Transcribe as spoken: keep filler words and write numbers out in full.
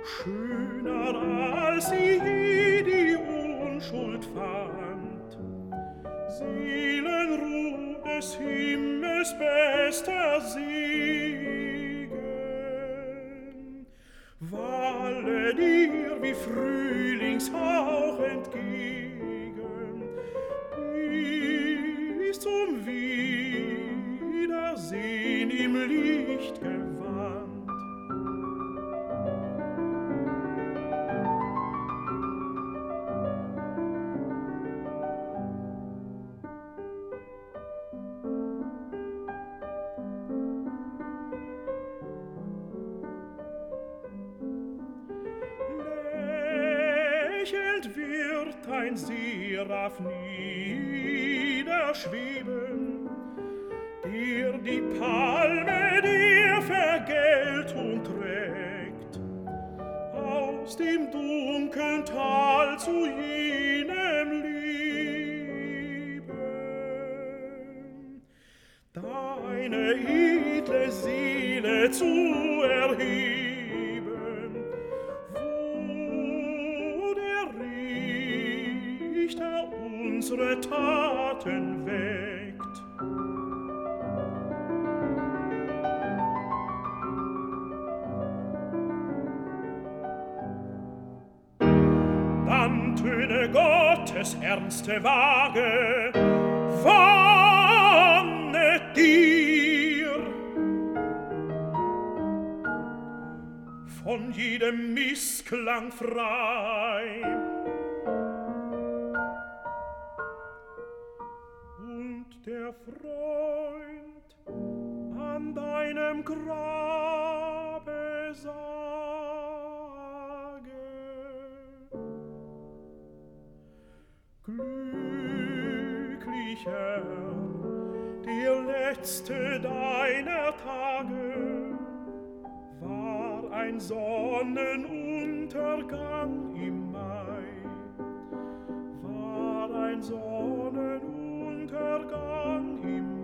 schöner als sie je die Unschuld fand. Seelenruh des Himmels bester Segen, walle dir wie Frühlingshauch entgegen, bis zum Wiedersehen im Lichtgewand. Lächelnd wird ein Seraph niederschweben, der die Palme der Vergeltung trägt, aus dem dunklen Tal zu jenem Leben, deine edle Seele zu erheben, wo der Richter unsere Taten wägt. Dann töne Gottes ernste Waage, warnet dir von jedem Missklang frei. Und der Freund an deinem Grabe sage, glücklicher, der letzte deiner Tage war ein Sonnenuntergang im Mai, war ein Sonnenuntergang im Mai.